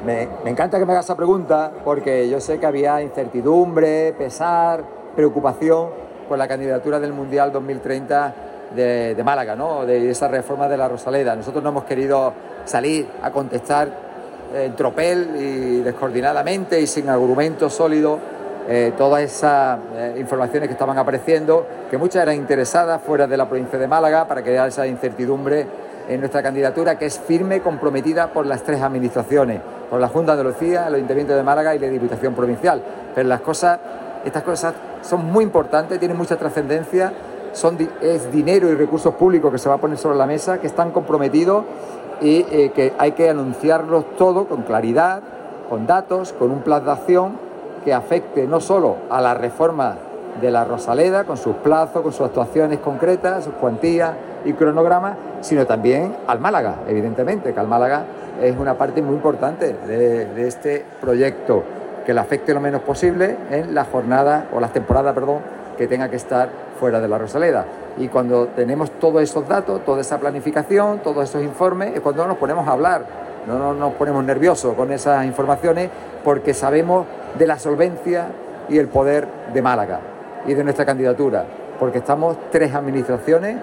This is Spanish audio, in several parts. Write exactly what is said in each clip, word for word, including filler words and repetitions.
Me, me encanta que me hagas esa pregunta porque yo sé que había incertidumbre, pesar, preocupación por la candidatura del Mundial dos mil treinta de, de Málaga, ¿no? De esa reforma de la Rosaleda. Nosotros no hemos querido salir a contestar en tropel y descoordinadamente y sin argumentos sólidos eh, todas esas eh, informaciones que estaban apareciendo, que muchas eran interesadas fuera de la provincia de Málaga para crear esa incertidumbre en nuestra candidatura, que es firme, comprometida por las tres administraciones, por la Junta de Andalucía, el Ayuntamiento de Málaga y la Diputación Provincial. Pero las cosas, estas cosas son muy importantes, tienen mucha trascendencia, son, es dinero y recursos públicos que se va a poner sobre la mesa, que están comprometidos y eh, que hay que anunciarlos todo con claridad, con datos, con un plan de acción que afecte no solo a la reforma de la Rosaleda, con sus plazos, con sus actuaciones concretas, sus cuantías y cronogramas, sino también al Málaga, evidentemente, que al Málaga es una parte muy importante de, de este proyecto, que le afecte lo menos posible en la jornada o las temporadas, perdón, que tenga que estar fuera de la Rosaleda. Y cuando tenemos todos esos datos, toda esa planificación, todos esos informes, es cuando nos ponemos a hablar, no, no nos ponemos nerviosos con esas informaciones, porque sabemos de la solvencia y el poder de Málaga y de nuestra candidatura, porque estamos tres administraciones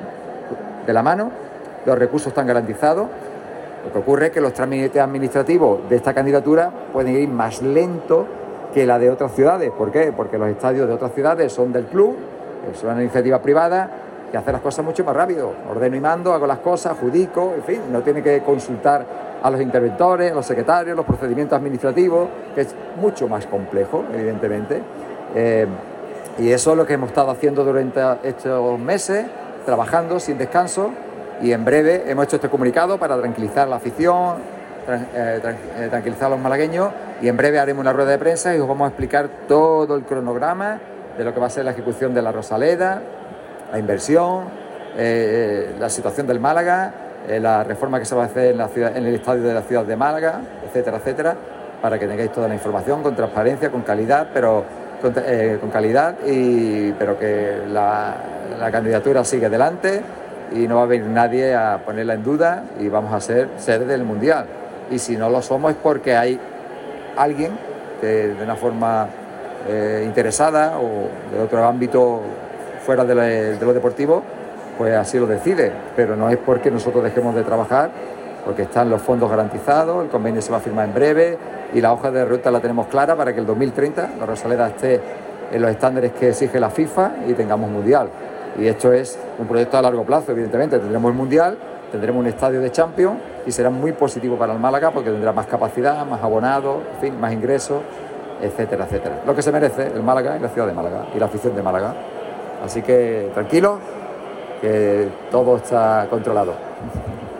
de la mano, los recursos están garantizados. Lo que ocurre es que los trámites administrativos de esta candidatura pueden ir más lento que la de otras ciudades. ¿Por qué? Porque los estadios de otras ciudades son del club, es una iniciativa privada que hace las cosas mucho más rápido. Ordeno y mando, hago las cosas, adjudico, en fin, no tiene que consultar a los interventores, a los secretarios, los procedimientos administrativos, que es mucho más complejo, evidentemente. Eh, y eso es lo que hemos estado haciendo durante estos meses, trabajando sin descanso, y en breve hemos hecho este comunicado para tranquilizar a la afición, tra- eh, tra- eh, tranquilizar a los malagueños, y en breve haremos una rueda de prensa y os vamos a explicar todo el cronograma de lo que va a ser la ejecución de la Rosaleda, la inversión, eh, la situación del Málaga, eh, la reforma que se va a hacer en, la ciudad, en el estadio de la ciudad de Málaga, etcétera, etcétera, para que tengáis toda la información con transparencia, con calidad, pero con, eh, con calidad, y, pero que la, la candidatura sigue adelante y no va a venir nadie a ponerla en duda y vamos a ser sede del Mundial. Y si no lo somos es porque hay alguien que de una forma eh, interesada o de otro ámbito fuera de lo, de lo deportivo, pues así lo decide, pero no es porque nosotros dejemos de trabajar, porque están los fondos garantizados, el convenio se va a firmar en breve y la hoja de ruta la tenemos clara para que el dos mil treinta la Rosaleda esté en los estándares que exige la FIFA y tengamos Mundial. Y esto es un proyecto a largo plazo, evidentemente. Tendremos el Mundial, tendremos un estadio de Champions y será muy positivo para el Málaga porque tendrá más capacidad, más abonados, en fin, más ingresos, etcétera, etcétera. Lo que se merece el Málaga y la ciudad de Málaga y la afición de Málaga. Así que tranquilos, que todo está controlado.